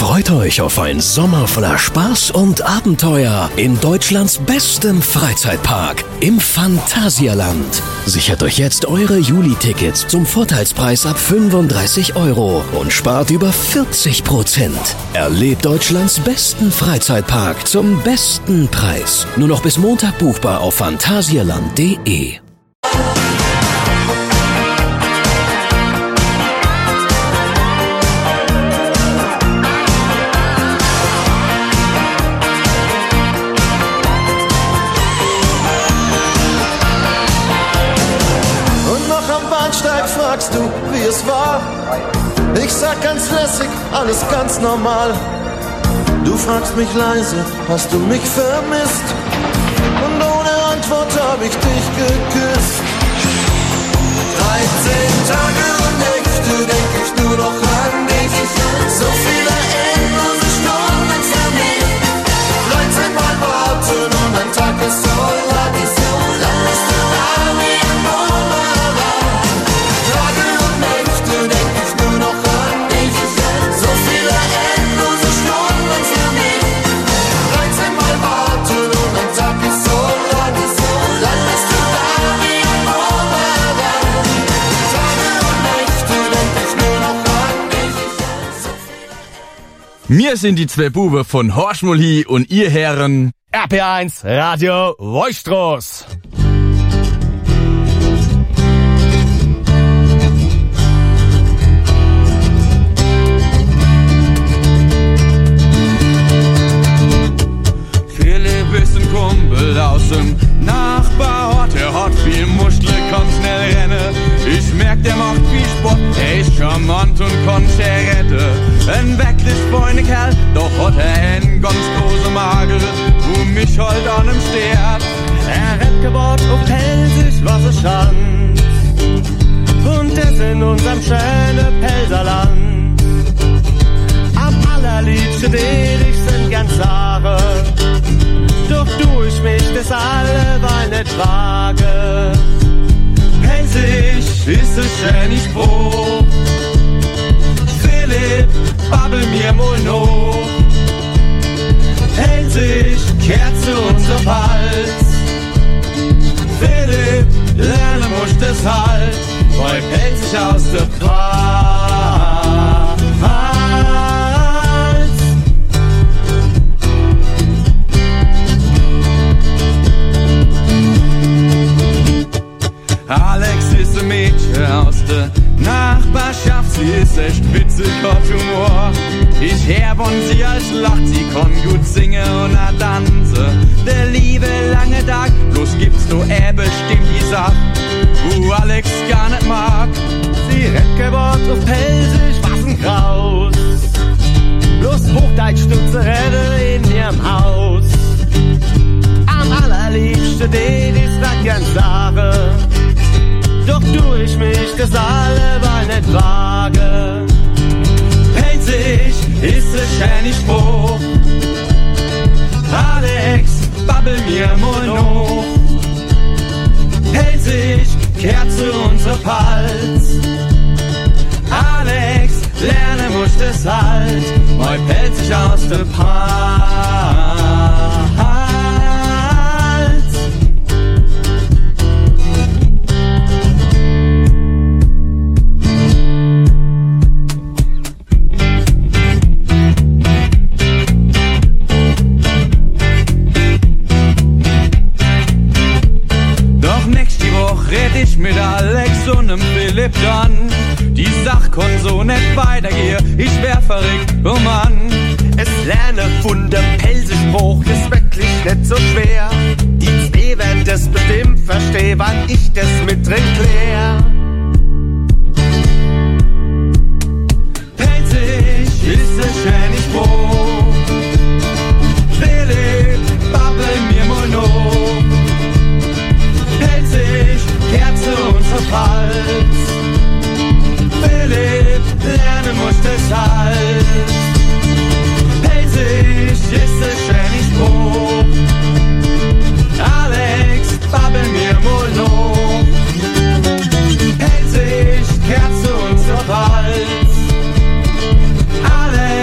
Freut euch auf einen Sommer voller Spaß und Abenteuer in Deutschlands bestem Freizeitpark, im Phantasialand. Sichert euch jetzt eure Juli-Tickets zum Vorteilspreis ab 35 € und spart über 40%. Erlebt Deutschlands besten Freizeitpark zum besten Preis. Nur noch bis Montag buchbar auf phantasialand.de. Fragst du, wie es war? Ich sag ganz lässig, alles ganz normal. Du fragst mich leise, hast du mich vermisst? Und ohne Antwort hab ich dich geküsst. 13 Tage und Nächte denk ich nur noch an dich. So viele endlose Stunden für mich. 13 Mal warten und ein Tag ist so lang. Dann bist du da wie ein Bumerang. Tage und Nächte denk ich nur noch an dich. So viele endlose Stunden für mich. 13 Mal warten und ein Tag ist so lang. Dann bist du da wie ein Bumerang. Tage und Nächte denk ich nur noch an dich. Wir sind die zwei Bube von Horschmulhi und ihr Herren RP1 Radio Wolchstroß. Philipp ist ein Kumpel aus dem Nachbarort. Der hat viel Muschel, kann schnell rennen. Ich merk, der macht viel Sport. Er ist charmant und kann Scherette. Ein wirklich feiner Kerl, doch hat er einen ganz großen Magel, wo mich halt an ihm stört. Er hat gebaut auf Pelsisch, was er stand. Und das in unserem schönen Pelserland. Am allerliebsten will ich sind ganz Sache. Doch tu ich mich das alleweil nicht wage. Pelsisch ist es schön, ich froh. Philipp, babbel mir mal noch. Pelsisch kehrt zu unserem Hals. Philipp, lerne muss das halt, weil Pelsisch aus der Pfalz. Alex ist ein Mädchen aus der Nachbarschaft, sie ist echt witzig, hat Humor. Ich hör von sie als lacht, sie kann gut singen und a tanzen. Der liebe lange Tag, bloß gibt's du bestimmt die Sache, wo Alex gar nicht mag. Sie hat gewort auf Pelsisch, was ein Kraus. Bloß Hochdeutsch tut sie rede in ihrem Haus. Am allerliebsten den ist das ganz Sache. Doch tu ich mich das alleweil nicht wage. Pelsisch ist es schön Spruch. Alex, babbel mir mal noch. Pelsisch kehrt zu unser Hals. Alex, lerne muss das halt, weil Pelsisch aus der Pfalz. Red ich mit Alex und nem Philipp dann. Die Sach kann so nicht weitergehen, ich wär verrückt, oh Mann. Es lerne von dem Pelsischspruch, ist wirklich nicht so schwer. Die zwei werden das bestimmt verstehen, wann ich das mit drin klär. Pelsisch ist ein schöner Spruch. Philipp, babbel mir mal noch. Pelsisch kehrt zu unserem Hals. Philipp, lernen muss das halt. Pelsisch ist ein schöner Spruch. Alex, babbel mir mal noch. Pelsisch kehrt zu unserem Hals. Alex,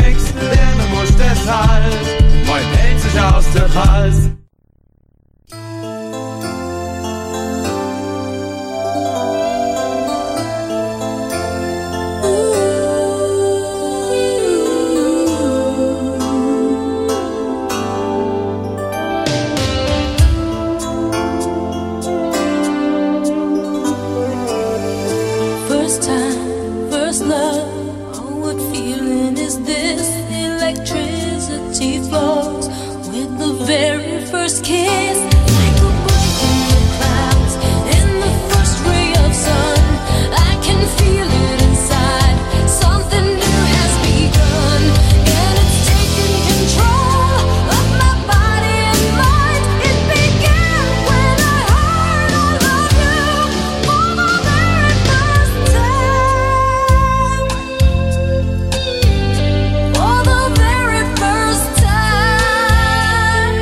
this electricity flows with the very first kiss, like a break in the clouds, in the first ray of sun. I can feel it inside, something new has begun, and it's taking control of my body and mind. It began when I heard I love you for the very first time. For the very first time.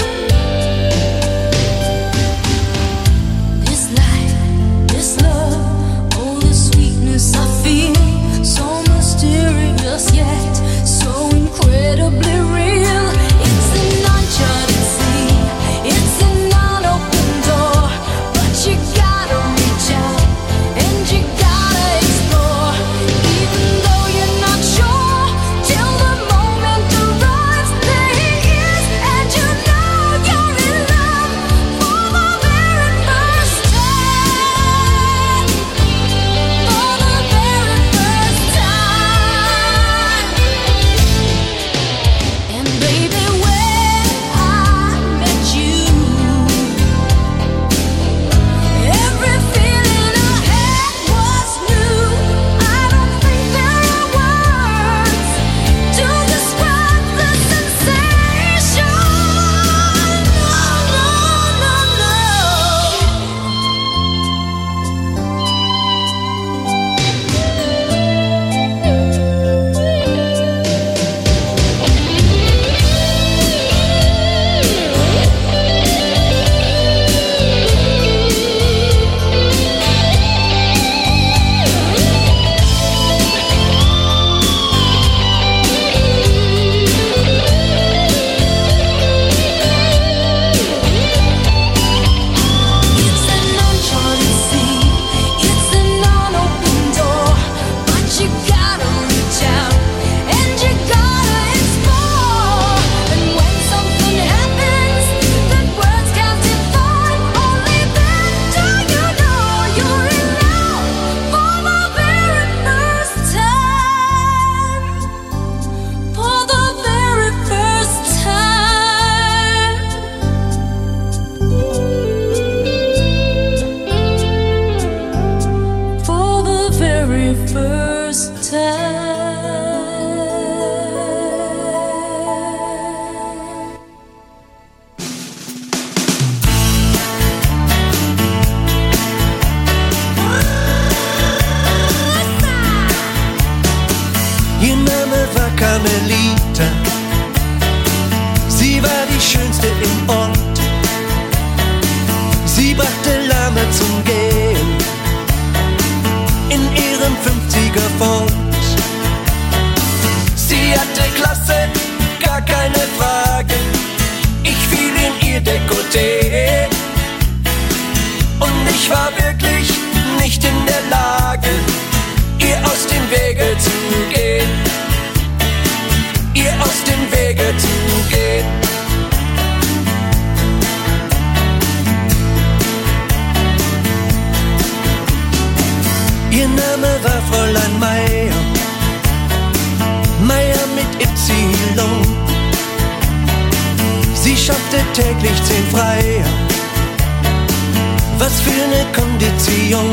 This light, this love, oh the sweetness I feel, so mysterious yet so incredibly real. It's an uncharted sea, it's an unopened door, but you gotta reach out and you gotta explore, even though you're not sure till the moment arrives. There he is, and you know you're in love for the very first time. For the very first time. And baby, when I met you, every feeling I had was new. I don't think there are words to describe the sensation. No, no, no, it's an uncharted sea, it's an unopened door, but you gotta reach out and you gotta explore. And when something happens that words can't define, only then do you know you're in love for the very first time. For the very first time. For the very first time. Ihr Name war Carmelita, sie war die Schönste im Ort. Sie brachte Lahme zum Gehen in ihrem 50er Ford. Sie hatte Klasse, gar keine Frage, ich fiel in ihr Dekolleté. Und ich war wirklich nicht in der Lage, ihr aus dem Wege zu gehen, ihr aus dem Wege zu gehen. Ihr Name war Fräulein Meier, Meier mit Y. Sie schaffte täglich 10 Freier, was für eine Kondition.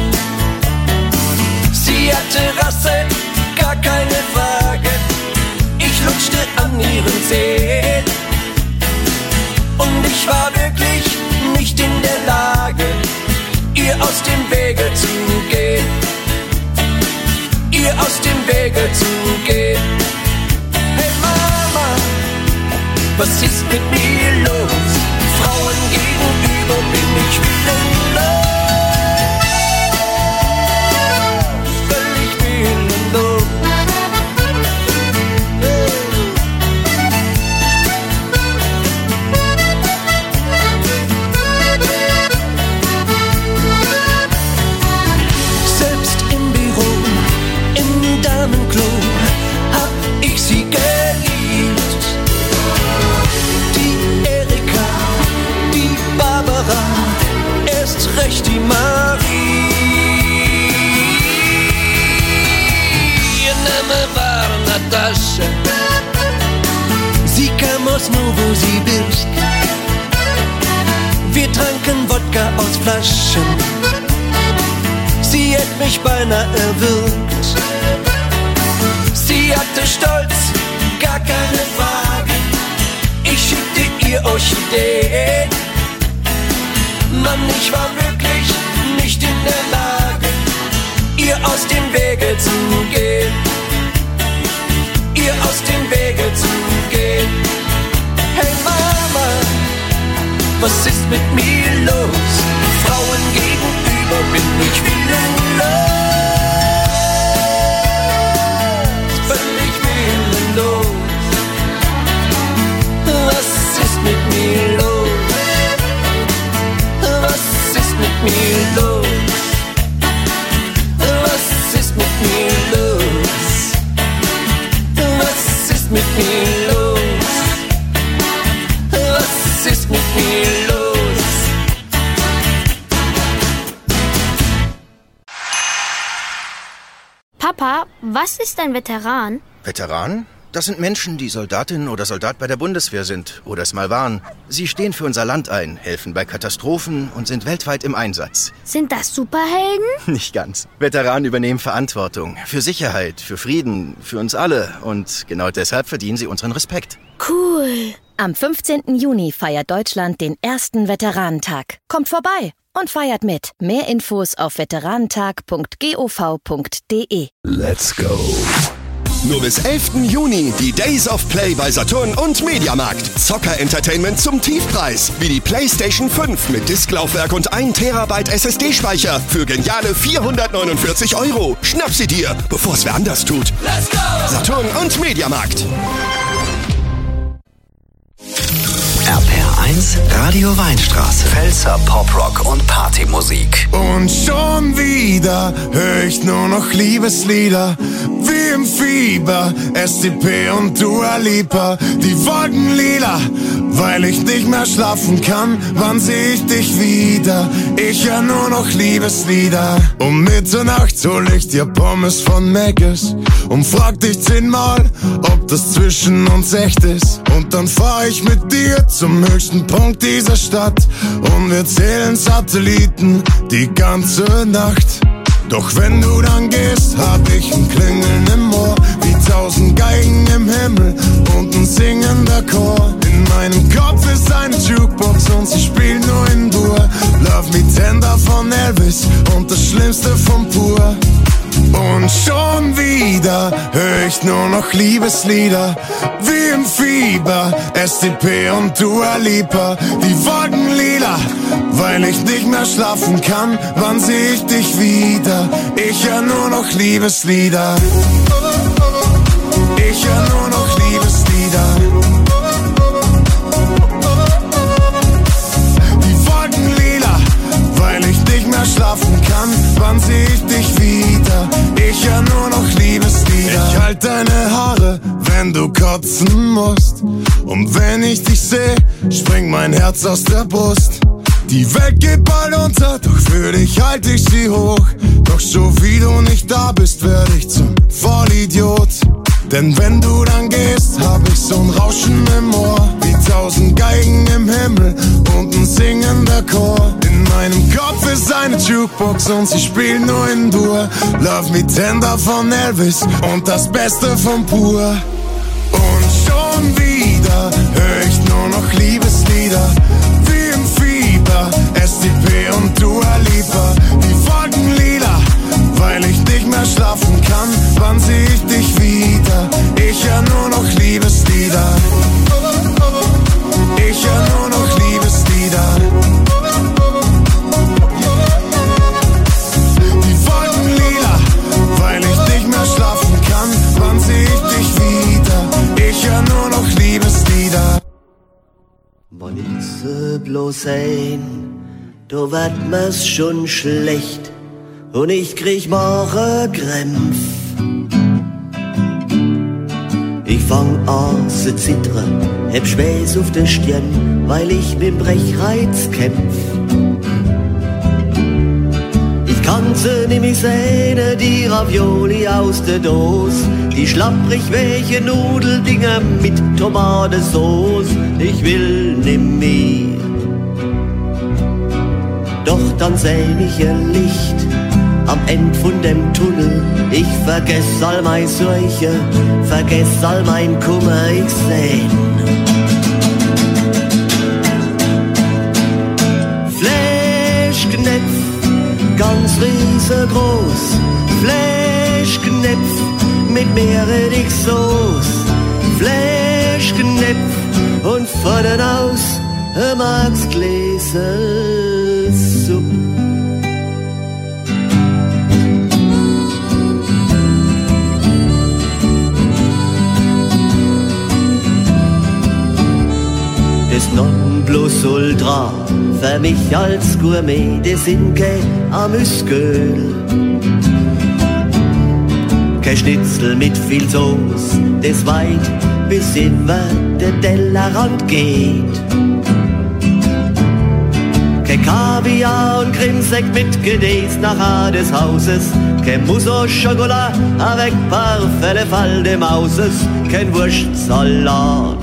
Sie hatte Rasse, gar keine Frage, ich lutschte an ihren Zehen. Und ich war wirklich nicht in der Lage, ihr aus dem Wege zu gehen, ihr aus dem Wege zu gehen. Hey Mama, was ist mit mir los? Frauen gegenüber bin ich willenlos. Völlig willenlos. Selbst im Büro, im Damenklo hab ich sie geliebt. Die sie bist. Wir tranken Wodka aus Flaschen, sie hätt mich beinahe erwürgt. Sie hatte Stolz, gar keine Frage, ich schickte ihr Orchideen. Mann, ich war wirklich nicht in der Lage, ihr aus dem Wege zu gehen. Ihr aus dem Wege zu gehen. Hey Mama, was ist mit mir los? Frauen gegenüber bin ich willenlos. Völlig willenlos. Was ist mit mir los? Was ist mit mir los? Was ist mit mir los? Was ist mit mir los? Was ist mit mir los? Papa, was ist ein Veteran? Veteran? Das sind Menschen, die Soldatin oder Soldat bei der Bundeswehr sind oder es mal waren. Sie stehen für unser Land ein, helfen bei Katastrophen und sind weltweit im Einsatz. Sind das Superhelden? Nicht ganz. Veteranen übernehmen Verantwortung für Sicherheit, für Frieden, für uns alle. Und genau deshalb verdienen sie unseren Respekt. Cool. Am 15. Juni feiert Deutschland den ersten Veteranentag. Kommt vorbei und feiert mit. Mehr Infos auf veteranentag.gov.de. Let's go. Nur bis 11. Juni die Days of Play bei Saturn und Mediamarkt. Zocker-Entertainment zum Tiefpreis. Wie die PlayStation 5 mit Disklaufwerk und 1 Terabyte SSD-Speicher für geniale 449 €. Schnapp sie dir, bevor es wer anders tut. Let's go! Saturn und Mediamarkt. RPR1 Radio Weinstraße. Pfälzer Poprock und Partymusik. Und schon wieder höre ich nur noch Liebeslieder. Wie im Fieber, SDP und Dua Lipa. Die Wolken lila, weil ich nicht mehr schlafen kann. Wann seh ich dich wieder? Ich höre nur noch Liebeslieder. Um Mitternacht hol ich dir Pommes von Mc's und frag dich 10-mal, ob das zwischen uns echt ist. Und dann fahr ich mit dir zum höchsten Punkt dieser Stadt und wir zählen Satelliten die ganze Nacht. Doch wenn du dann gehst, hab ich ein Klingeln im Ohr, wie 1000 Geigen im Himmel und ein singender Chor. In meinem Kopf ist eine Jukebox und sie spielt nur in Dur. Love Me Tender von Elvis und das Schlimmste von Pur. Und schon wieder höre ich nur noch Liebeslieder. Wie im Fieber, SDP und Dua Lipa. Die Wolken lila, weil ich nicht mehr schlafen kann. Wann seh ich dich wieder? Ich höre nur noch Liebeslieder. Ich höre nur noch Liebeslieder. Die Wolken lila, weil ich nicht mehr schlafen kann. Wann seh ich dich wieder? Ich höre nur noch Liebeslieder. Ich halt deine Haare, wenn du kotzen musst. Und wenn ich dich seh, springt mein Herz aus der Brust. Die Welt geht bald unter, doch für dich halt ich sie hoch. Doch so wie du nicht da bist, werd ich zum Vollidiot. Denn wenn du dann gehst, hab ich so'n Rauschen im Ohr, wie 1000 Geigen im Himmel und ein singender Chor. In meinem Kopf ist eine Jukebox und sie spielt nur in Dur. Love Me Tender von Elvis und das Beste von Pur. Und schon wieder hör ich nur noch Liebeslieder. Wie im Fieber, SDP und Dua Lipa. Die Wolken lila, weil ich nicht mehr schlafen kann. Wann seh ich dich wieder? Ich hör nur noch Liebeslieder. Ich hör nur noch Liebeslieder. Die Wolken lila, weil ich nicht mehr schlafen kann. Wann seh ich dich wieder? Ich hör nur noch Liebeslieder. Wann ich bloß ein, da wird mir's schon schlecht und ich krieg Magenkrämpf. Ich fang an zu zittern, hab Schweiß auf der Stirn, weil ich mit Brechreiz kämpf. Ich kann sie nämlich sehen, die Ravioli aus der Dose, die schlapprig welche Nudeldinger mit Tomatensauce. Ich will nimm mehr. Doch dann seh ich ein Licht am End von dem Tunnel. Ich vergess all mein Sorge, vergess all mein Kummer, ich sehn Fleischknäpf, ganz riesengroß, Fleischknäpf mit Meerrettichsoße, Fleischknäpf und vorne aus ein Max Gläser Suppe. Das Nonplusultra für mich als Gourmet, das sind kein Amüsgöl, kein Schnitzel mit viel Sauce, das weit bis über den Tellerrand geht. Kein Kaviar und Krimsekt mit Gedäß nachher des Hauses, kein Mousse Schokolade avec parfait le Fall des Mauses, kein Wurstsalat,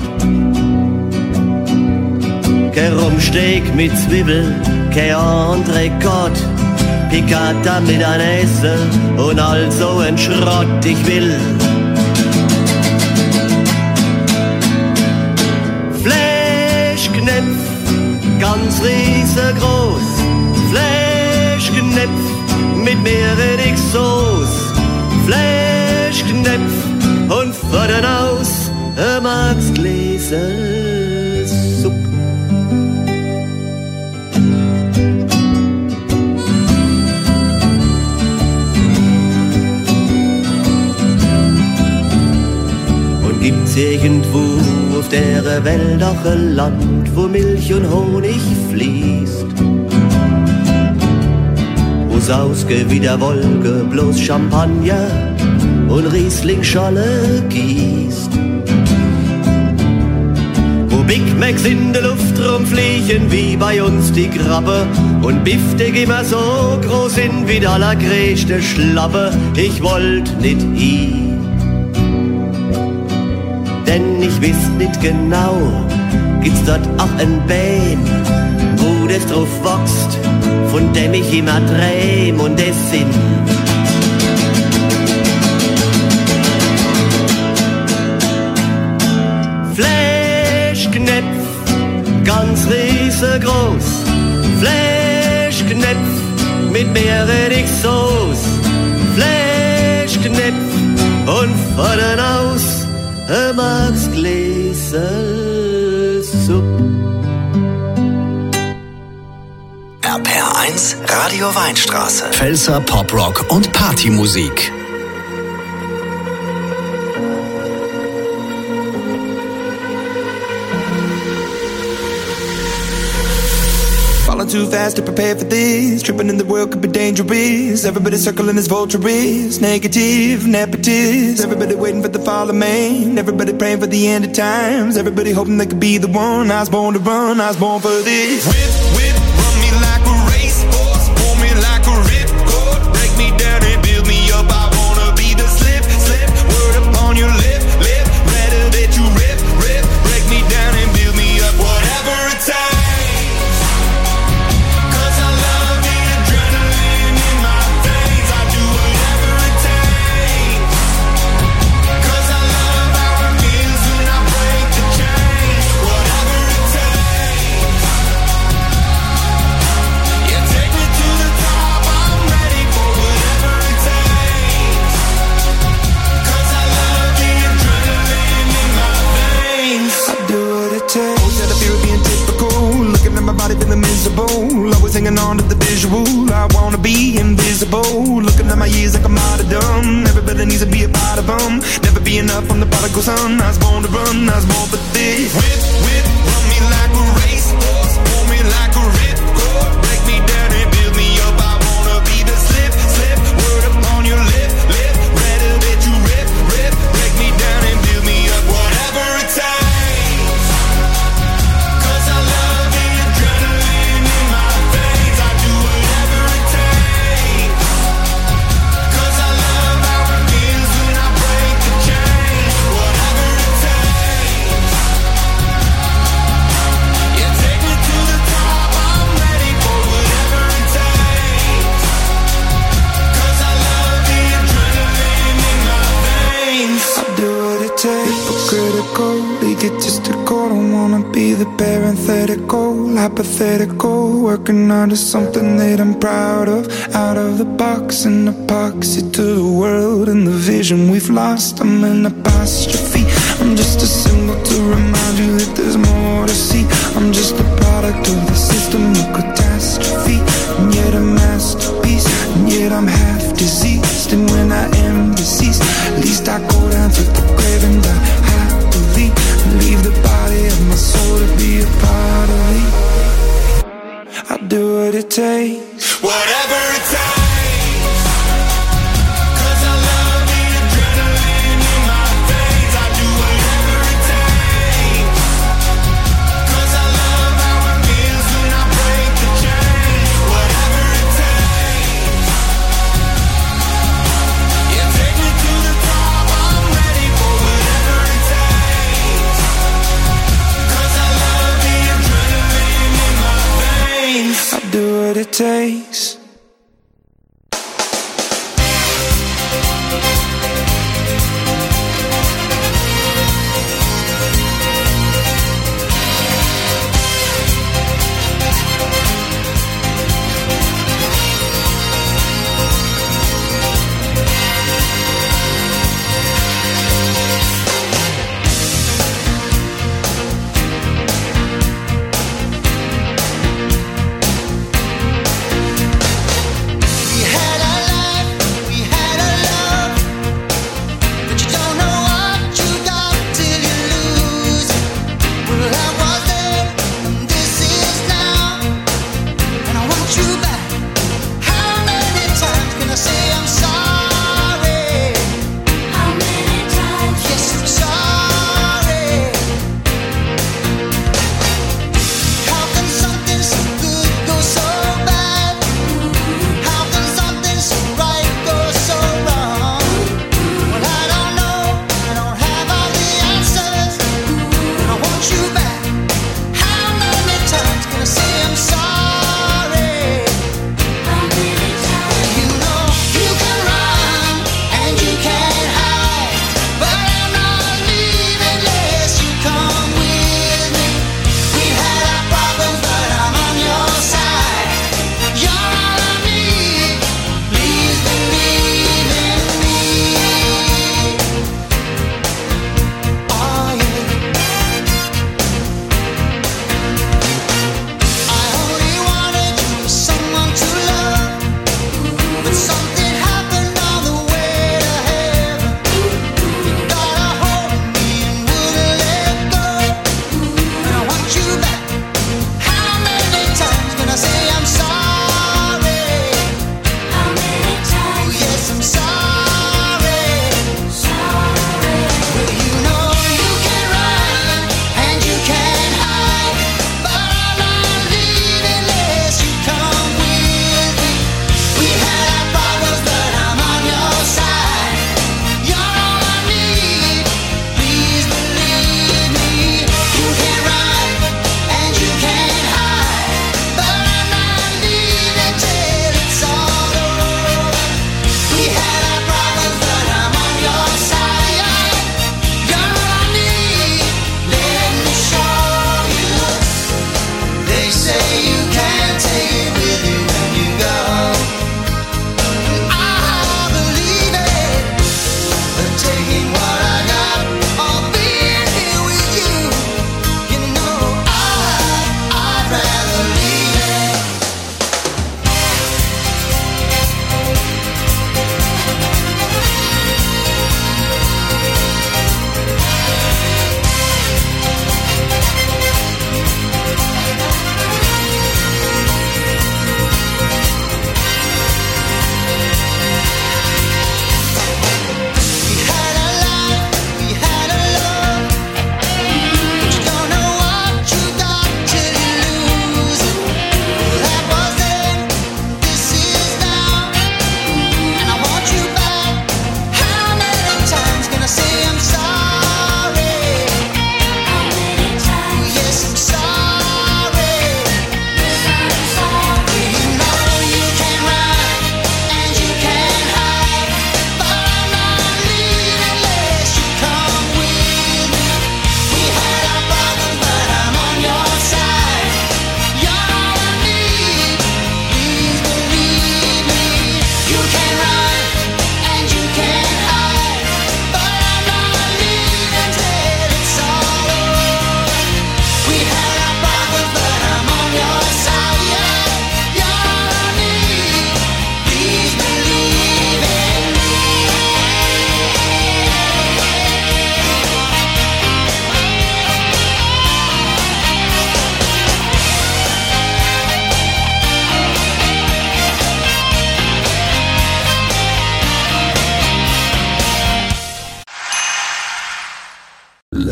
kein Rumsteak mit Zwiebel, kein Entrecote, Piccata mit Anäse und all so ein Schrott. Ich will Fleischknäpf, ganz riesengroß, Fleischknäpf mit Meerrettichsoße, Fleischknäpf und vorne aus ein Max Gläser Suppe. Gibt's irgendwo auf der Welt auch ein Land, wo Milch und Honig fließt, wo's ausgeht wie der Wolke bloß Champagner und Riesling-Scholle gießt, wo Big Macs in der Luft rumfliegen wie bei uns die Krabbe und Biftek immer so groß sind wie der allergrößte Schlappe. Ich wollt nicht hin, denn ich wiss nicht genau, gibt's dort auch ein Bein, wo das drauf wächst, von dem ich immer träum, und das sind Fleischknäpf, ganz riesengroß, Fleischknäpf mit Meerrettichsoße, Fleischknäpf und vorne aus Max Gläser Suppe. RPR1 Radio Weinstraße. Pfälzer Poprock und Partymusik. Falling too fast to prepare for this. Tripping in the world could be dangerous. Everybody circling as vultures. Negative, nepotist. Everybody waiting for the fall of man. Everybody praying for the end of times. Everybody hoping they could be the one. I was born to run, I was born for this. Whip, whip, run me like a racehorse. Pull me like a ripcord. Break me down and build me up. I wanna be the slip, slip. Word upon your lip, lip. Better that you rip, rip. Break me down and build me up. Whatever it takes. Feeling miserable, always hanging on to the visual. I wanna be invisible, looking at my years like I'm martyrdom. Everybody needs to be a part of them. Never be enough from the prodigal son. I was born to run, I was born for this. Whip, whip, run me like a racehorse. Pull me like a ripcord. Break me down and build me up. I wanna be the slip, slip. Word upon your lip, lip. Better that you rip, rip. Break me down and build me up. Whatever it takes. Cause I love the adrenaline in my veins. I do whatever it takes. egotistical. Don't wanna be the parenthetical, hypothetical, working under something that I'm proud of. Out of the box, an epoxy to the world and the vision we've lost. I'm an apostrophe. I'm just a symbol to remind you that there's more to see. I'm just a product of the system of catastrophe, and yet a masterpiece, and yet I'm half diseased. And when I am deceased, at least I go down to the grave and die happily, and leave the body of my soul to be a part of me. I'll do what it takes, whatever it takes. Do what it takes.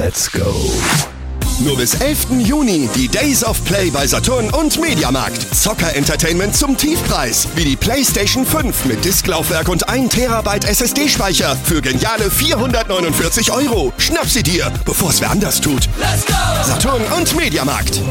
Let's go. Nur bis 11. Juni die Days of Play bei Saturn und Mediamarkt. Zocker-Entertainment zum Tiefpreis. Wie die PlayStation 5 mit Disklaufwerk und 1 Terabyte SSD-Speicher für geniale 449 €. Schnapp sie dir, bevor es wer anders tut. Let's go! Saturn und Mediamarkt.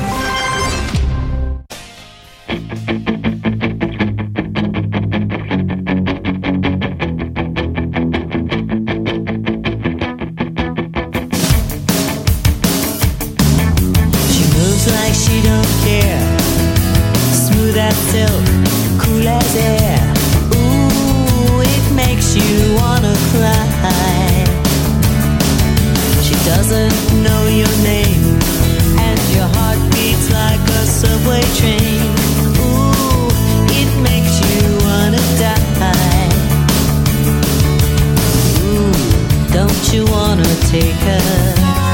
She don't care. Smooth as silk, cool as air. Ooh, it makes you wanna cry. She doesn't know your name, and your heart beats like a subway train. Ooh, it makes you wanna die. Ooh, don't you wanna take her?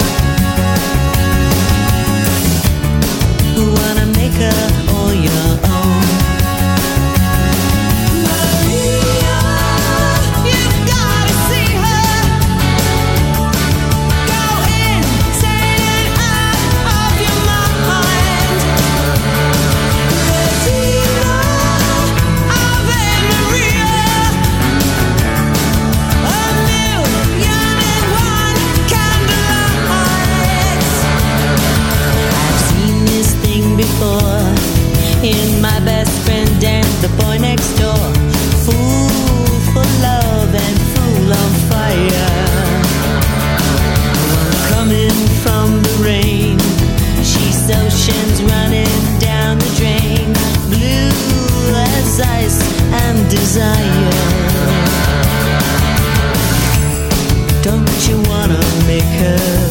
Wanna make her all your own. Maria, you've gotta see her. Go insane and out of your mind. The diva of Maria. A million and one candlelights. I've seen this thing before in my best friend and the boy next door. Fool for love and fool on fire. Coming from the rain, she's oceans running down the drain. Blue as ice and desire. Don't you wanna make her?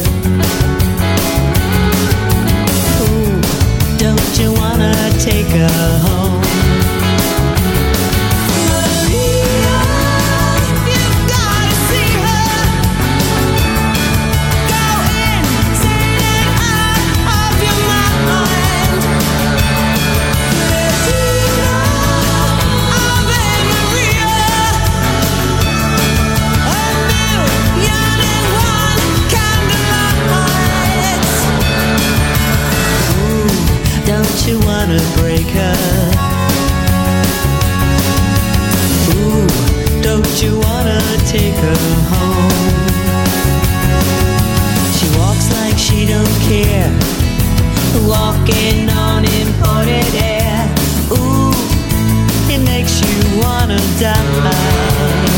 Don't you wanna take her home? Maria, you've gotta see her. Go insane and out of your mind. The diva of Maria. A million and one candlelights. Don't you wanna break her? Ooh, don't you wanna take her home? She walks like she don't care, walking on imported air. Ooh, it makes you wanna die.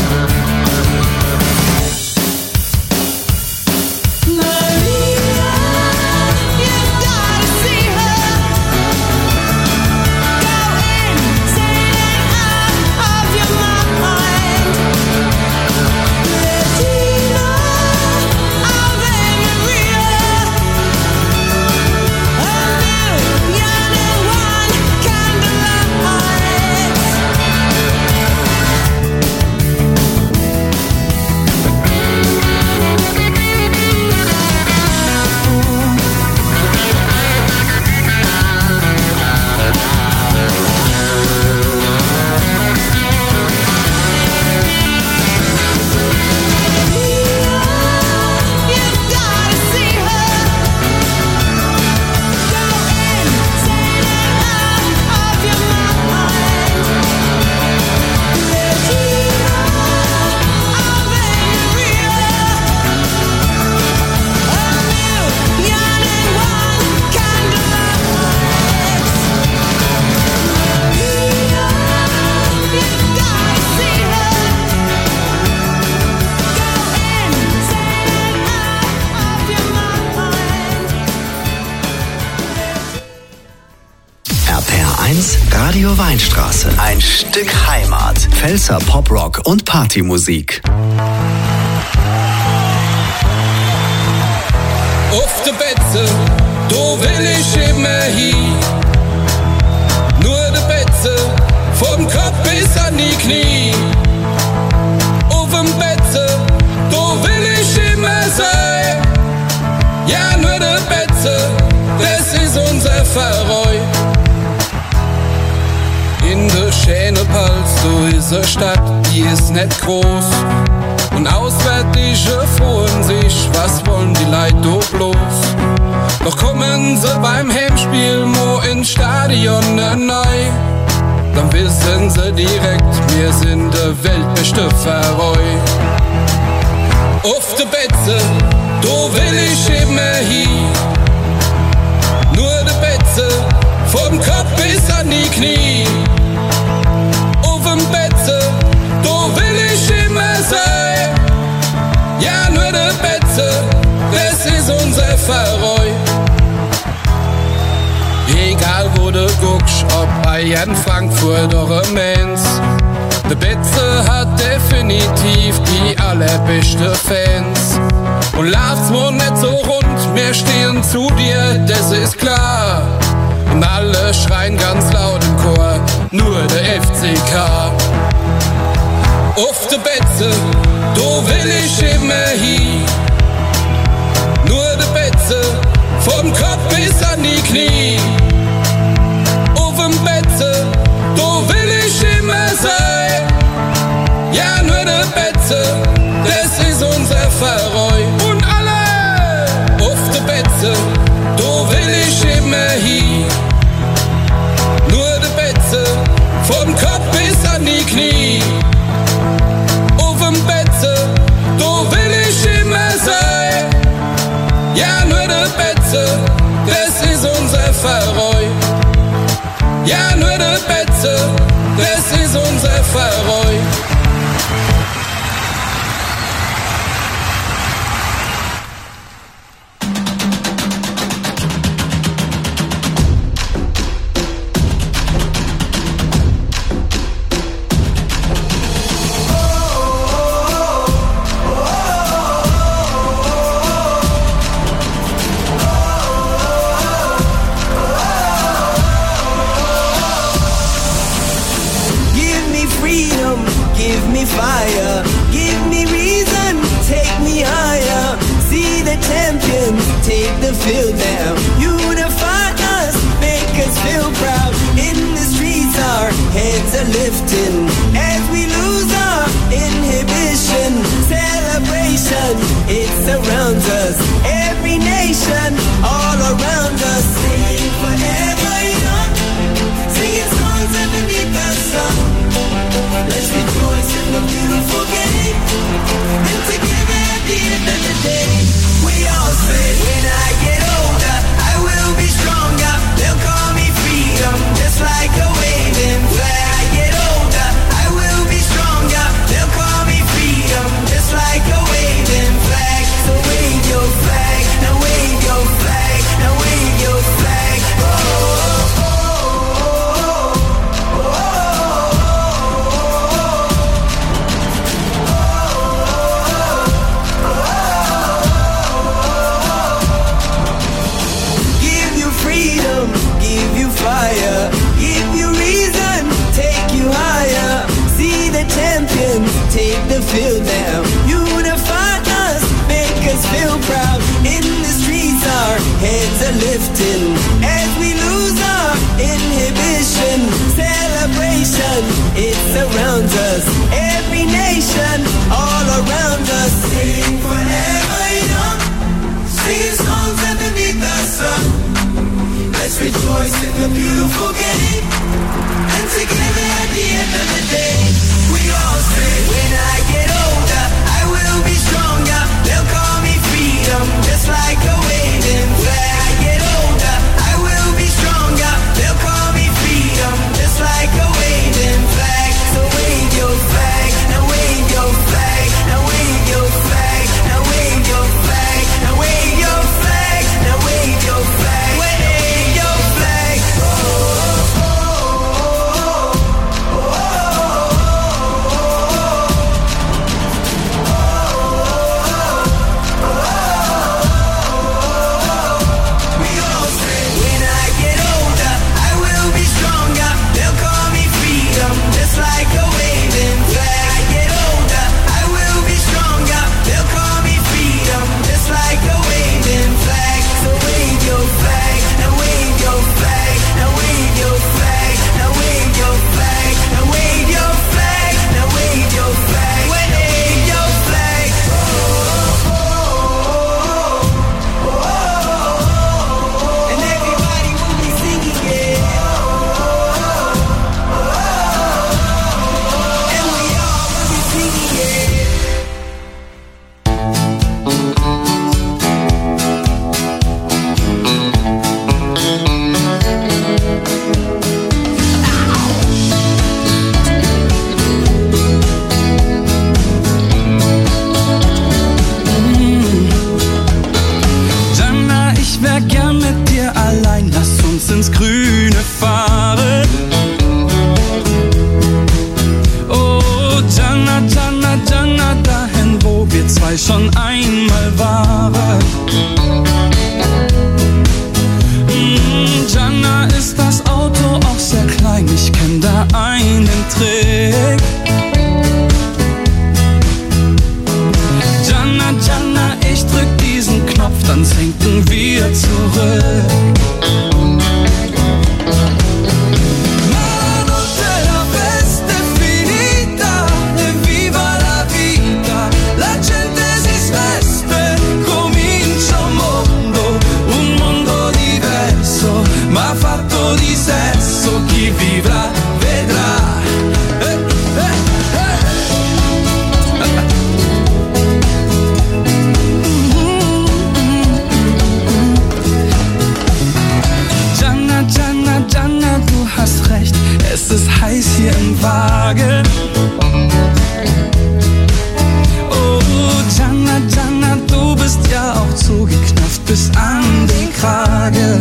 Radio Weinstraße. Ein Stück Heimat. Pfälzer Poprock und Partymusik. Auf der Betze, da will ich immer hin. Nur der Betze, vom Kopf bis an die Knie. Auf dem Betze, da will ich immer sein. Ja, nur der Betze, das ist unser Verreu. In der Schänepals, da ist eine Stadt, die ist nicht groß. Und Auswärtige freuen sich, was wollen die Leute do bloß? Doch kommen sie beim Heimspiel mo ins Stadion neu. Dann wissen sie direkt, wir sind der weltbeste Verein. Auf der Betze, do will ich immer hin. Nur der Betze, vom Kopf bis an die Knie. Auf dem Betze, do will ich immer sein. Ja, nur der Betze, das ist unser Verein. Egal wo du guckst, ob Bayern, Frankfurt oder Mainz, der Betze hat definitiv die allerbeste Fans. Und läuft's mir nicht so rund, wir stehen zu dir, das ist klar. Und alle schreien ganz laut im Chor, nur der FCK. Auf der Betze, do will ich immer hin. Nur der Betze, vom Kopf bis an die Knie. Auf dem Betze, do will ich immer sein. Ja, nur der Betze, das ist unser Verein. Und alle auf der Betze, do will ich immer hin. Nur der Betze, vom Kopf bis an die Knie. Auf dem Betze, do will ich immer sein. Ja, nur der Betze, das ist unser Verein. Ja, nur der Betze, das ist unser Verein. Fire, give me reason, take me higher. See the champions, take the field now. Unify us, make us feel proud. In the streets our heads are lifting as we lose our inhibition. Celebration, it surrounds us. Every nation, all around us. Sing forever young, singing songs underneath the sun. Let's rejoice in the beautiful game. And together at the end of the day, we all say, when I get older, I will be stronger. They'll call me freedom, just like a waving flag. I get older, I will be stronger. They'll call me freedom, just like a waving flag. So wave your flag, now wave your flag, now wave your flag. Oh, oh, oh, oh, oh, oh. Fire, give you reason, take you higher. See the champions, take the field now. Unify us, make us feel proud. In the streets our heads are lifting as we lose our inhibition. Celebration, it surrounds us. Every nation, all around us. Sing forever young, singing songs underneath the sun. Let's rejoice in the beautiful game. And together at the end of the day, we all say, when I get older, I will be stronger. They'll call me freedom, just like a waving flag. I get older, I will be stronger. They'll call me freedom, just like a waving flag. So wave your flag, now wave your flag, now wave your flag, now wave your flag, now wave your flag, now wave your flag. raus ins Grüne fahren. Oh, Jana, Jana, Jana, dahin, wo wir zwei schon einmal waren. Jana, ist das Auto auch sehr klein, ich kenn da einen Trick. Jana, Jana, ich drück diesen Knopf, dann sinken wir zurück. Ma fatto di sesso, chi vivrà vedrà. Jana, Jana, Jana, du hast recht, es ist heiß hier im Wagen. Oh, Jana, Jana, du bist ja auch zugeknöpft bis an den Kragen.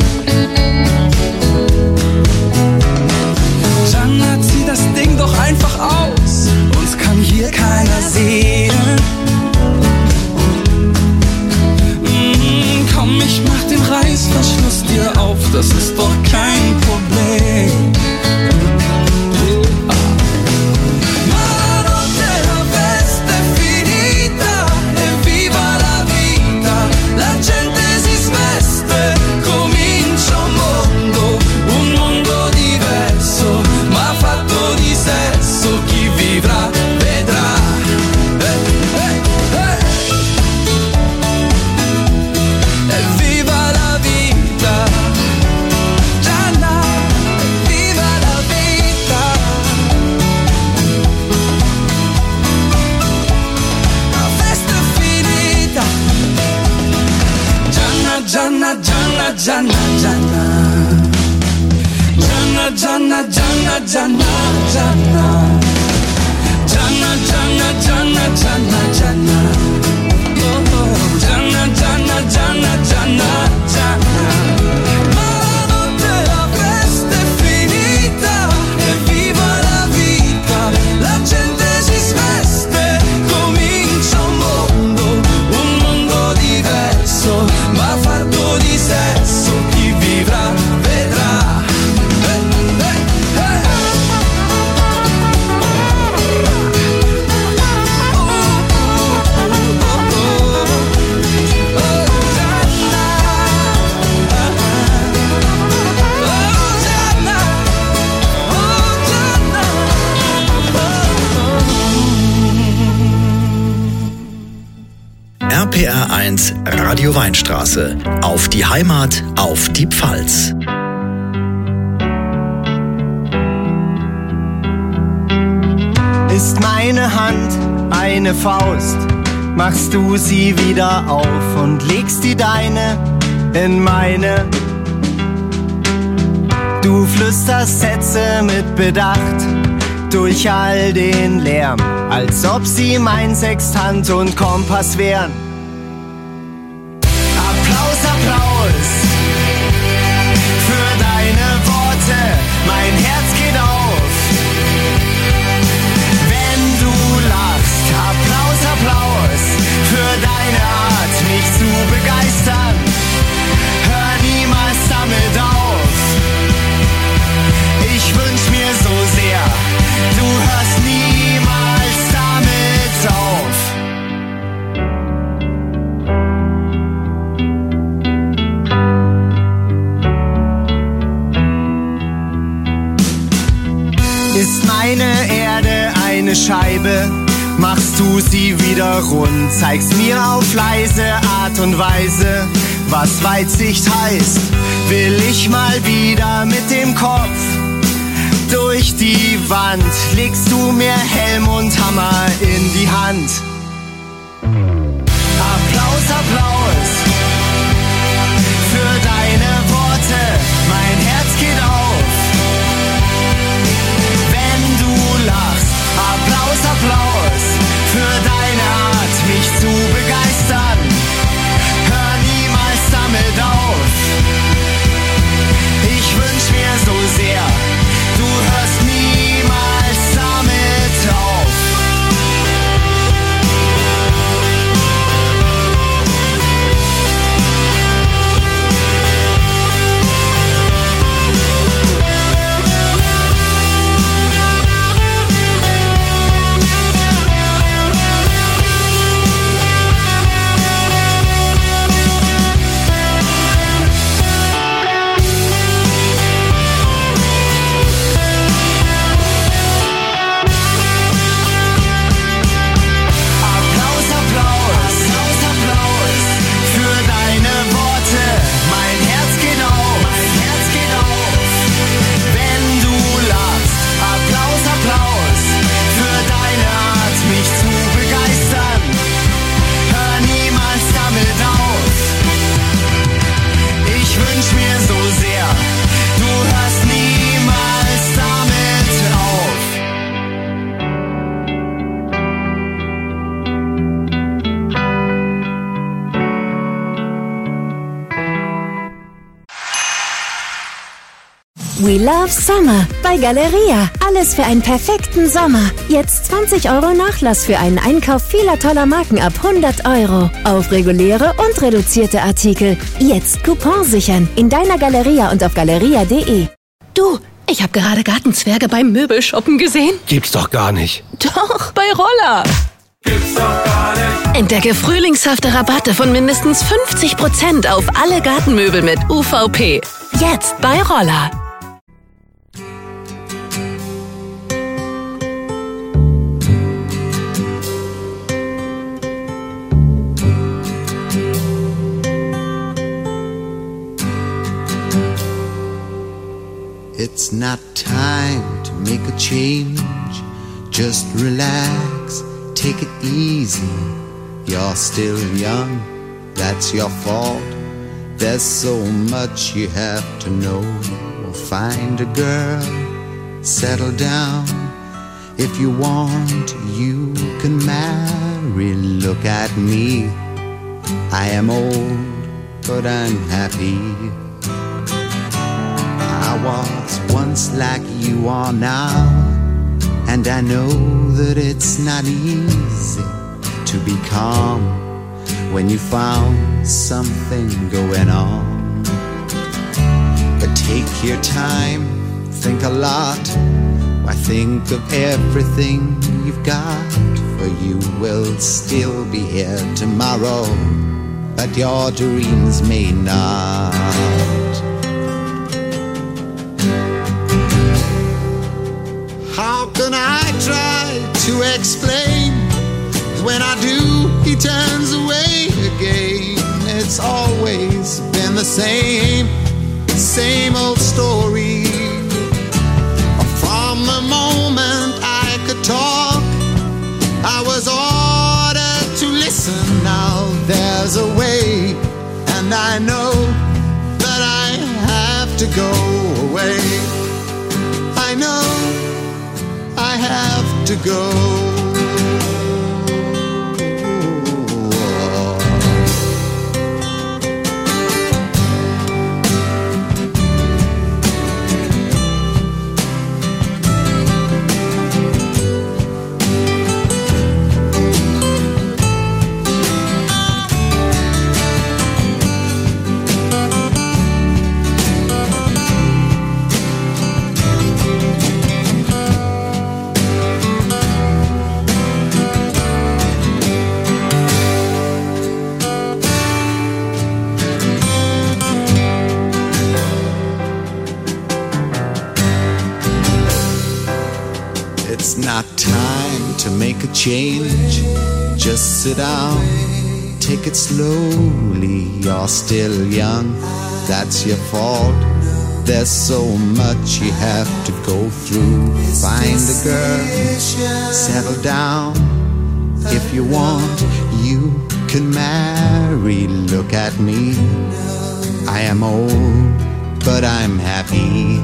Jana, zieh das Ding doch einfach aus, uns kann hier keiner sehen. Komm, ich mach den Reißverschluss dir auf, das ist doch kein Problem. Jana, Jana, Jana, Jana, Jana, Jana, Jana, Jana, Jana, Jana, Jana, Jana, oh, Jana, Jana, Jana, Jana, Jana. Ma notte la festa è finita e viva la vita, la gente si sveste, comincia un mondo diverso, ma fatto di sesso, chi vivrà vedrà. RPR 1 Radio Weinstraße. Auf die Heimat, auf die Pfalz. Ist meine Hand eine Faust, machst du sie wieder auf und legst die deine in meine. Du flüsterst Sätze mit Bedacht durch all den Lärm, als ob sie mein Sextant und Kompass wären. Applaus, Applaus für deine Worte, mein Herz geht auf, wenn du lachst. Applaus, Applaus für deine Art, mich zu begeistern. Hör niemals damit auf. Ich wünsch mir so sehr, du hörst niemals damit auf. Ist meine Erde eine Scheibe, machst du sie wieder rund, zeigst mir auf leise Art und Weise, was Weitsicht heißt. Will ich mal wieder mit dem Kopf durch die Wand, legst du mir Helm und Hammer in die Hand. Applaus, Applaus für deine Worte, mein Herz geht auf, wenn du lachst. Applaus, Applaus für deine Art, mich zu begeistern. Hör niemals damit auf. Ich We love Summer bei Galeria. Alles für einen perfekten Sommer. Jetzt 20 € Nachlass für einen Einkauf vieler toller Marken ab 100 € auf reguläre und reduzierte Artikel. Jetzt Coupon sichern in deiner Galeria und auf galeria.de. Du, ich habe gerade Gartenzwerge beim Möbelshoppen gesehen. Gibt's doch gar nicht. Doch, bei Roller. Gibt's doch gar nicht. Entdecke frühlingshafte Rabatte von mindestens 50% auf alle Gartenmöbel mit UVP. Jetzt bei Roller. It's not time to make a change. Just relax, take it easy. You're still young, that's your fault. There's so much you have to know. Find a girl, settle down. If you want, you can marry. Look at me, I am old, but I'm happy. I was once like you are now, and I know that it's not easy to be calm when you found something going on. But take your time, think a lot. Why, think of everything you've got, for you will still be here tomorrow, but your dreams may not. How can I try to explain? When I do, he turns away again. It's always been the same old story. From the moment I could talk, I was ordered to listen. Now there's a way, and I know that I have to go away. I know I have to go. It's not time to make a change. Just sit down, take it slowly. You're still young, that's your fault. There's so much you have to go through. Find a girl, settle down. If you want, you can marry. Look at me, I am old, but I'm happy.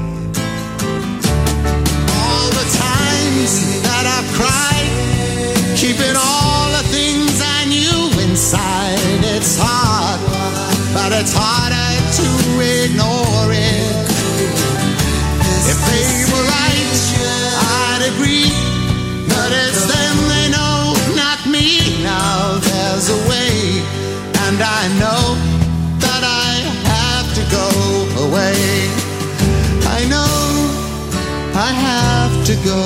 That I've cried, keeping all the things I knew inside. It's hard, but it's harder to ignore it. If they were right, I'd agree, but it's them they know, not me. Now there's a way, and I know that I have to go away. I know I have to go.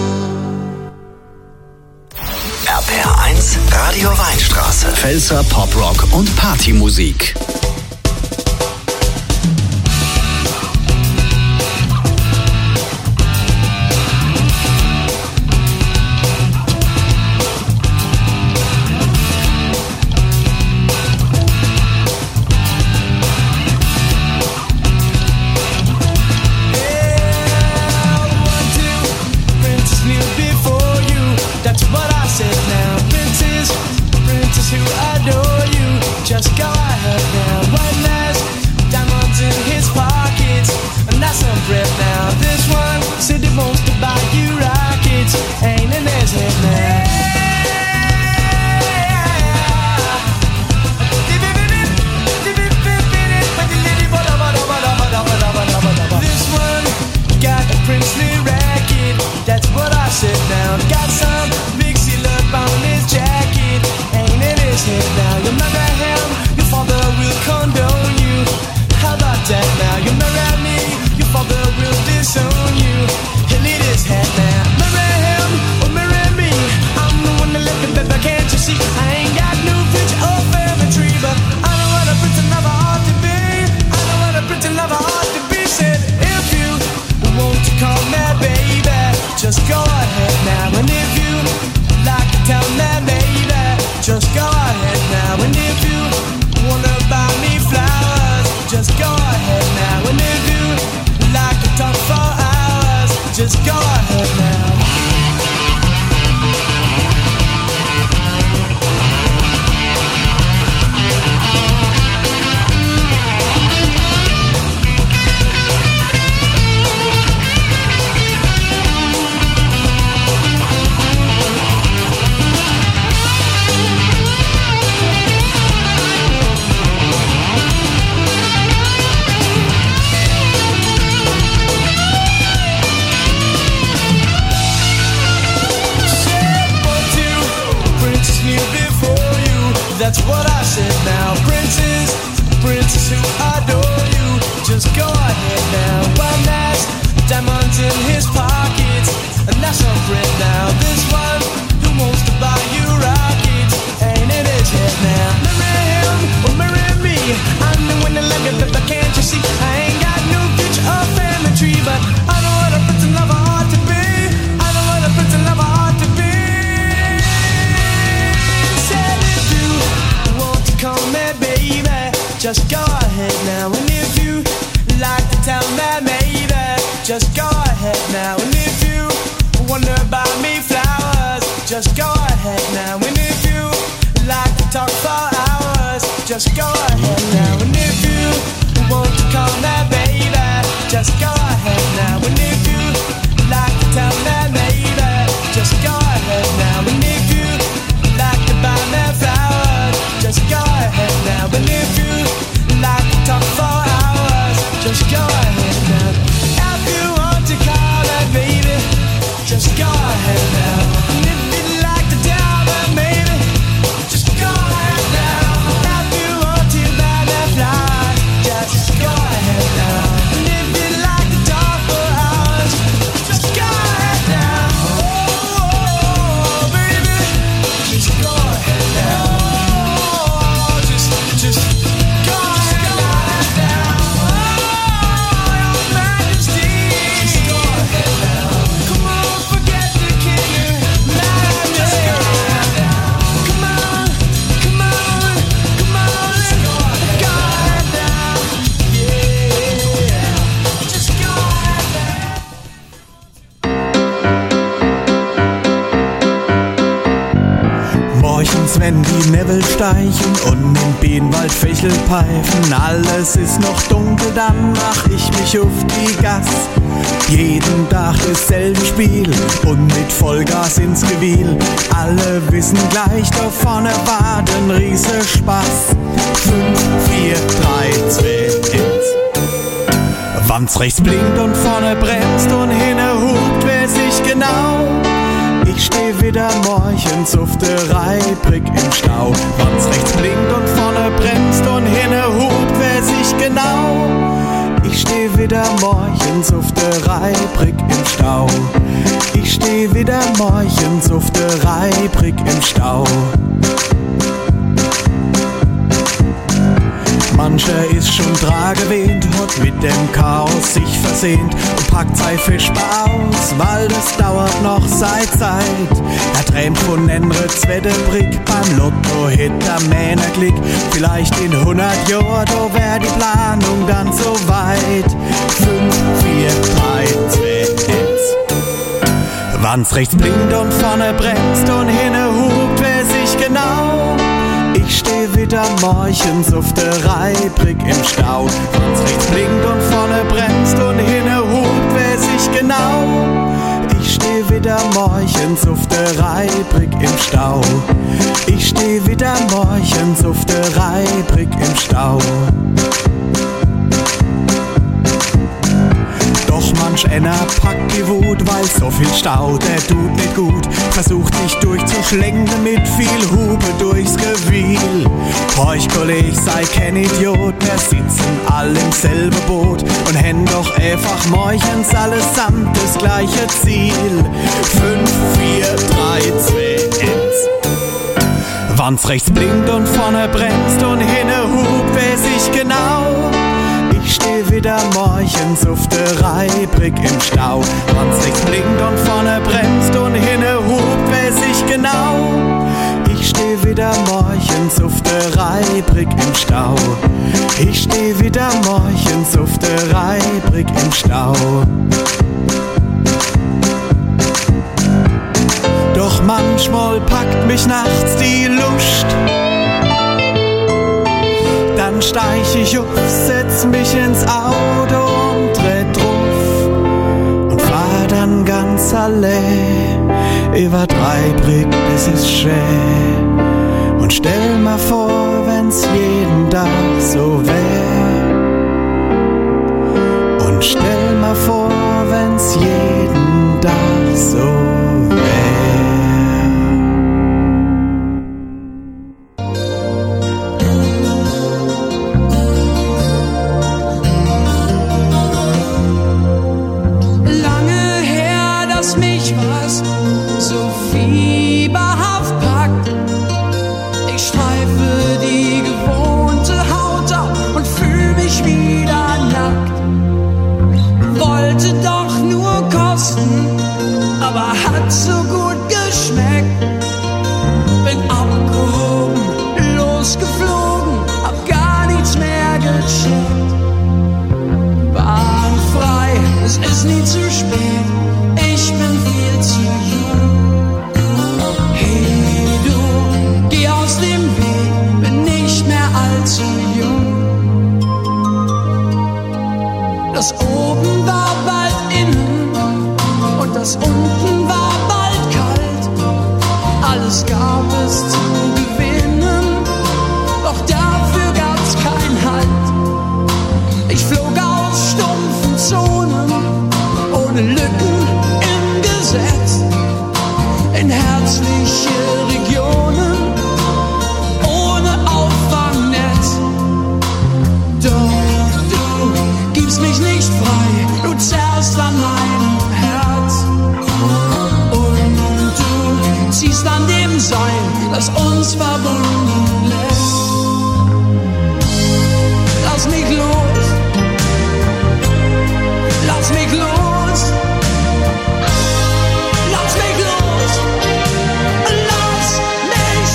RPR1, Radio Weinstraße. Pfälzer Poprock und Partymusik. Who adore you, just go ahead now. just go ahead now. If you want to call that baby, just go ahead now. And if you'd like to tell that maybe, just go ahead now. If you want to buy that flowers, just go ahead now. And if you'd like to talk for hours, just go ahead now. Oh, baby, just go ahead now. Oh, just go ahead now. Oh, your majesty, just go ahead now. Come on, forget the king, just go ahead now. Come on, come on, come on, let's go ahead now. Yeah, just go ahead now. Morgens, wenn die Nebel steichen und im Bienenwald Fächel pfeifen, alles ist noch dunkel, dann mach ich mich auf die Gass. Jeden Tag dasselbe Spiel und mit Vollgas ins Gewiehl. Alle wissen gleich, da vorne war ein riese Spaß. 5, 4, 3, 2, 1. Wann's rechts blinkt und vorne bremst und hinne hupt, weiß ich genau. Ich steh wieder morgens auf der Reibrick im Stau. Wann's rechts blinkt und vorne bremst und hinne hupt, weiß ich genau. Ich steh wieder morgens auf der Reibrick im Stau. Ich steh wieder morgens auf der Reibrick im Stau. Mancher ist schon dran gewöhnt, hat mit dem Chaos sich versehnt und packt sein Fischbar aus, weil das dauert noch seit Zeit. Er träumt von einer zweiten Brick, beim Lotto hätt er Männerglick. Vielleicht in 100 Jahren, da wär die Planung dann so weit. 5, 4, 3, 2, 1. Wann's rechts blinkt und vorne bremst und hinne hupt, weiß ich genau. Ich steh wieder morgens auf der Reibrick im Stau. Wann's rechts blinkt und vorne bremst und hinne hupt, weiß ich genau. Ich steh wieder morgens auf der Reibrick im Stau. Ich steh wieder morgens auf der Reibrick im Stau. Doch manch einer packt die Wut, weil so viel Stau, der tut nicht gut. Versucht sich durchzuschlängen mit viel Hupe durchs Gewühl. Horch, Kolleg, sei kein Idiot, wir sitzen alle im selben Boot und hätten doch einfach morgens allesamt das gleiche Ziel. 5, 4, 3, 2, 1. Wann's rechts blinkt und vorne bremst und hinne hupt, weiß ich genau. Ich steh wieder morgens auf der Reibrick im Stau. Wann's rechts blinkt und vorne bremst und hinne hupt, weiß ich genau. Ich steh wieder morgens auf der Reibrick im Stau. Ich steh wieder morgens auf der Reibrick im Stau. Doch manchmal packt mich nachts die Lust. Dann steig ich auf, setz mich ins Auto und dreh drauf und fahr dann ganz allein über Reibrick, bis es schön. Und stell mal vor, wenn's jeden Tag so wär. Und stell mal vor, wenn's jeden Tag so wär. Ich flog aus fest an meinem Herz. Und du ziehst an dem Seil, das uns verbunden lässt. Lass mich los, lass mich los, lass mich los, lass mich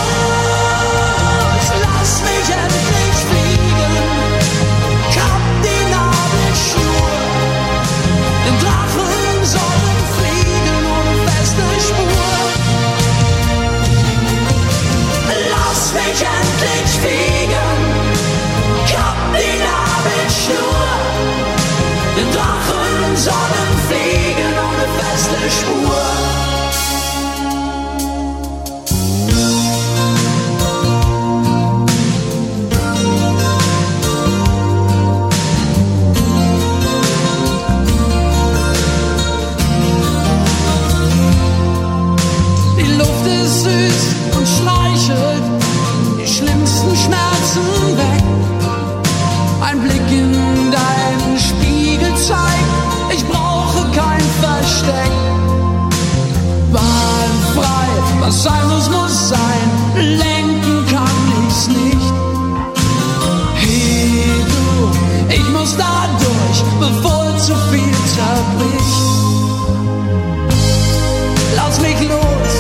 los, lass mich endlich fliegen, kapp die Nabelschnur, den Drachen sollen fliegen ohne feste Spur. Lass mich endlich fliegen, kapp die Nabelschnur, den Drachen sollen fliegen ohne feste Spur. Die Luft ist süß und streichelt die schlimmsten Schmerzen weg. Ein Blick in deinen Spiegel zeigt, ich brauche kein Versteck. Wahlfrei, was sein muss, muss sein, lenken kann ich's nicht. Hey du, ich muss da durch, bevor zu viel zerbricht. Lass mich los,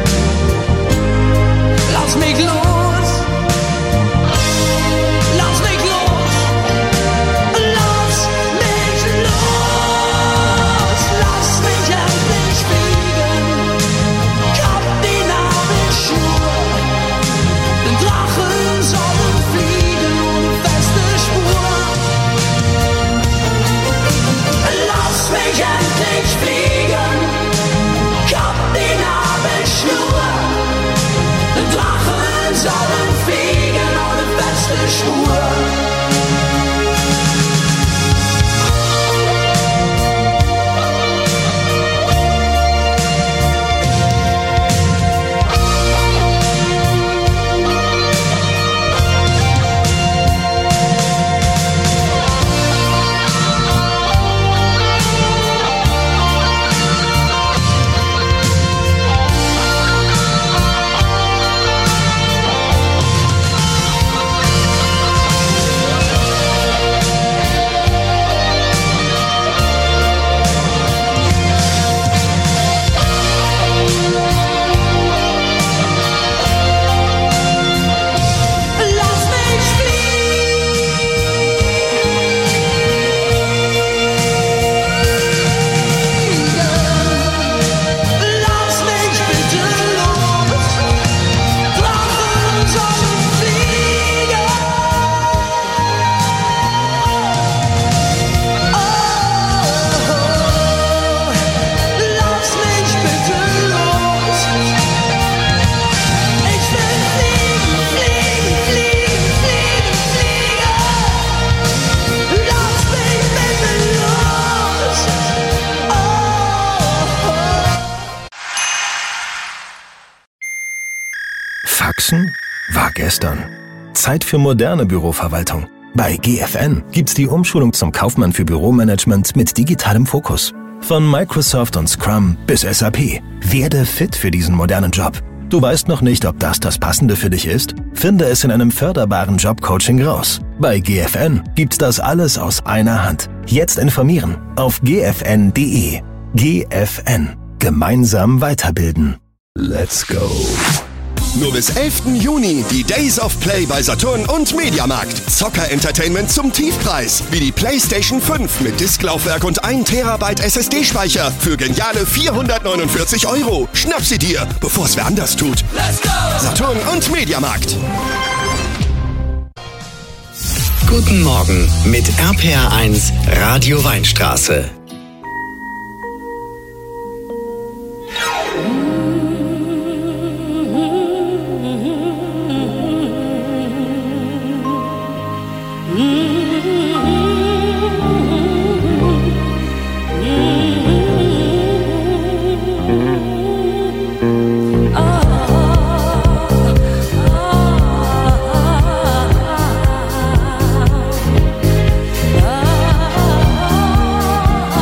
lass mich los, lass mich los, lass mich los, lass mich endlich fliegen, kapp die Nabelschnur, den Drachen sollen fliegen ohne feste Spur. Lass mich endlich fliegen, kapp die Nabelschnur, den Drachen sollen fliegen ohne feste Spur. Faxen war gestern. Zeit für moderne Büroverwaltung. Bei GFN gibt's die Umschulung zum Kaufmann für Büromanagement mit digitalem Fokus. Von Microsoft und Scrum bis SAP. Werde fit für diesen modernen Job. Du weißt noch nicht, ob das Passende für dich ist? Finde es in einem förderbaren Jobcoaching raus. Bei GFN gibt's das alles aus einer Hand. Jetzt informieren auf gfn.de. GFN. Gemeinsam weiterbilden. Let's go. Nur bis 11. Juni die Days of Play bei Saturn und Mediamarkt. Zocker-Entertainment zum Tiefpreis. Wie die PlayStation 5 mit Disklaufwerk und 1 Terabyte SSD-Speicher für geniale 449 €. Schnapp sie dir, bevor es wer anders tut. Let's go! Saturn und Mediamarkt. Guten Morgen mit RPR1 Radio Weinstraße. Oh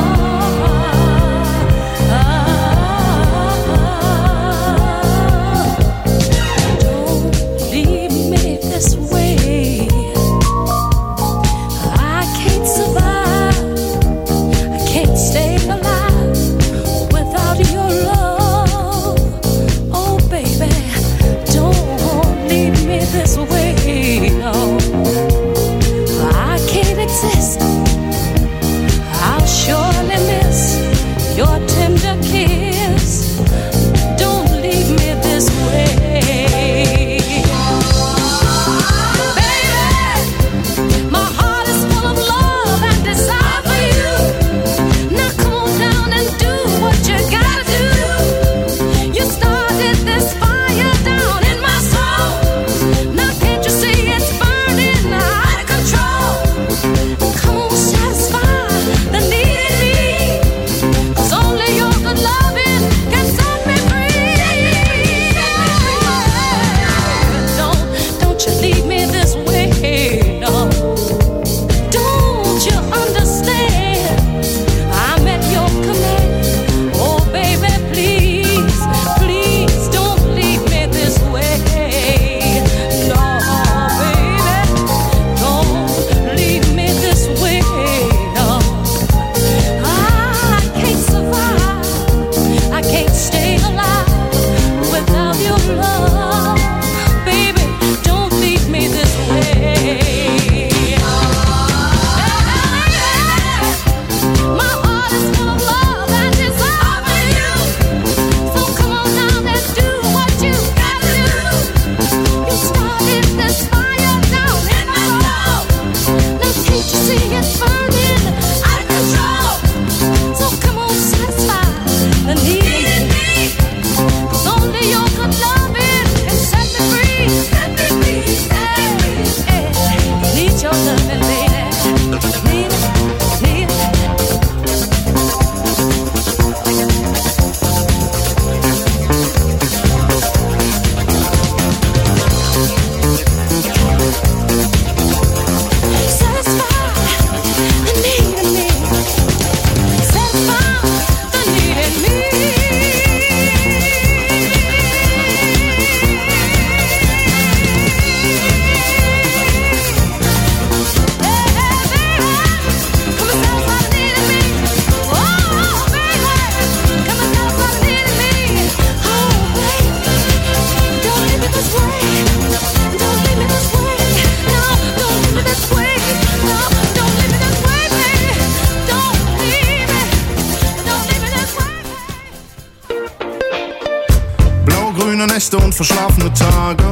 grüne Nächte und verschlafene Tage.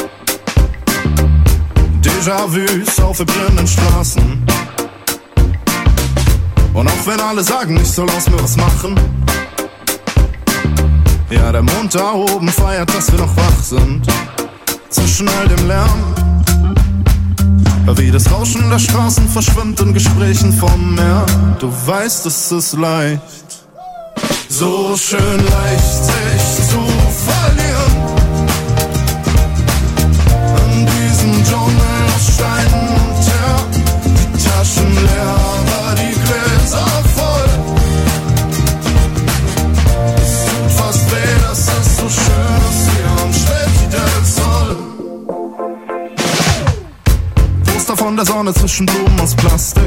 Déjà-vus auf vibrierenden Straßen. Und auch wenn alle sagen, ich soll aus mir was machen, ja, der Mond da oben feiert, dass wir noch wach sind. Zwischen all dem Lärm, wie das Rauschen der Straßen verschwimmt in Gesprächen vom Meer. Du weißt, es ist leicht, so schön leicht sich zu verlieren. In diesem Dschungel aus Steinen und Teer, die Taschen leer, aber die Gläser voll. Es tut fast weh, das ist so schön, dass hier und schlägt die Del Sol. Poster von der Sonne zwischen Blumen aus Plastik.